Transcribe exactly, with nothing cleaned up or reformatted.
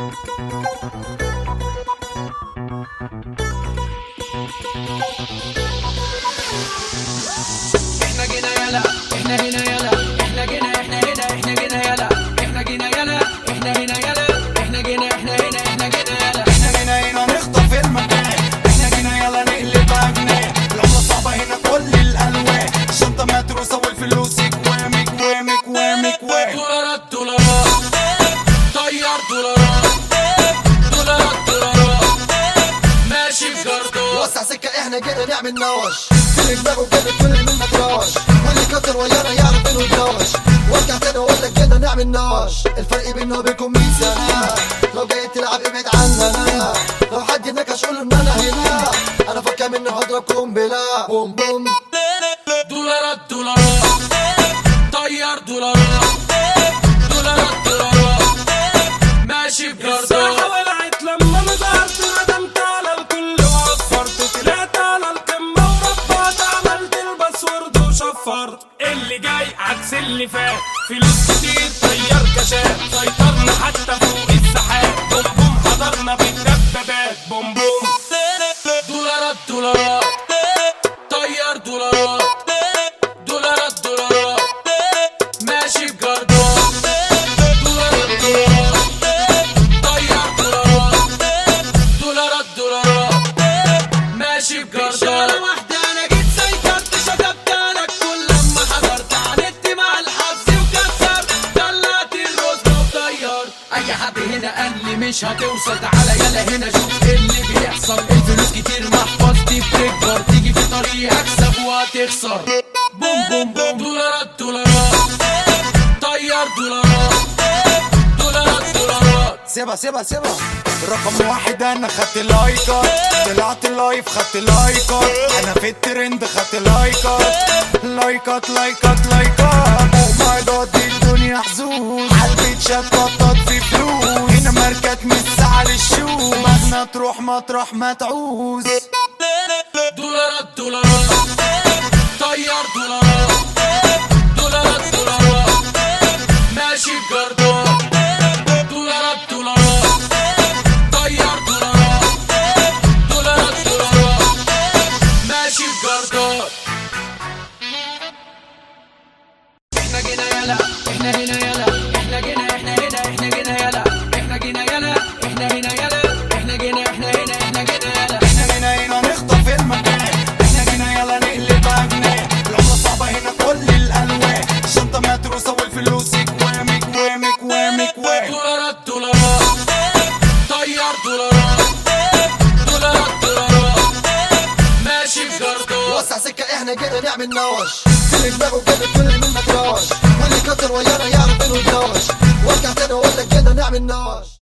احنا جينا يلا احنا هنا يلا احنا جينا احنا هنا احنا جينا يلا احنا جينا يلا احنا هنا يلا احنا جينا احنا هنا احنا جينا يلا احنا جينا هنا نخطف المكان، احنا جينا يلا نقلب اجنان. العملة صعبة هنا كل الالوان، الشنطة متروسة والفلوس كوام كوام كوام كوام. دولارات دولارات طيار دولارات دولارات دولارات ماشي بجردات. وسع سكة احنا جينا نعمل نوش، كل دماغه كده كل منا تراش، واللي كتر ويانا يعرف انه يتناوش. وارجع تاني اقول لك جينا نعمل نوش، الفرق بيننا وبينكم مية سنة. لو جاي تلعب ابعد عننا، لو حد نكش قول له ان انا هنا. انا فكر مني هضربكم بلا بوم بوم. دولارات دولارات طيار دولارات دولارات دولارات ماشي بجردات. الساحة ولعت لما نظهرت، ندمت على الكل ووفرت، طلعت على القمة وربعت، عملت الباسورد وشفرت. اللي جاي عكس اللي فات، فلوس كتير طيار كشات، سيطرنا حتى فوق السحاب. بوم بوم حضرنا بالدبابات بوم بوم. دولارات دولارات طيار دولارات دولارات دولارات ماشي بجردات. دولارات دولارات طيار دولارات دولارات دولارات ماشي بجردات. شغلة واحدة أنا جيت سيطرت، شطبت لك كل لما حضرت، عاندت مع الحظ وكسرت، طلعت الرز وطيار. أي حد هنا قال لي مش هتوصل، تعالى يلا هنا شوف إيه اللي بيحصل. الفلوس كتير محفظتي بتكبر، تيجي في طريق أكسب وهتخسر. بوم بوم بوم. دولارات دولارات طيار دولارات دولارات دولارات. سيبها سيبها سيبها. رقم واحد انا خدت لايكات، طلعت لايف خدت لايكات، انا في الترند خدت لايكات لايكات لايكات لايكات. او ماي جاد دي الدنيا حظوظ، عالبيت شططت في فلوس، هنا ماركات مش ساعة للشوز، مهما تروح مطرح ما تعوز. دولارات دولارات طيار دولارات دولارات دولارات ماشي بجردات. دولارات دولارات طيار دولارات دولارات دولارات ماشي بجردات. احنا جينا يلا احنا هنا يلا احنا جينا احنا هنا احنا جينا يلا احنا جينا يلا احنا هنا يلا احنا جينا احنا هنا احنا جينا يلا. احنا جينا هنا نخطف المكان، احنا جينا يلا نقلب اجنان. العملة صعبة هنا كل الالوان، الشنطة متروسة والفلوس كوام كوام كوام كوام. دولارات دولارات طيار دولارات دولارات دولارات ماشي بجردات. وسع سكة احنا جينا نعمل نوش، كل دماغه كده كل منا تراش، واللي كتر ويانا يعرف انه يتناوش. وارجع تاني اقول لك جينا نعمل نوش.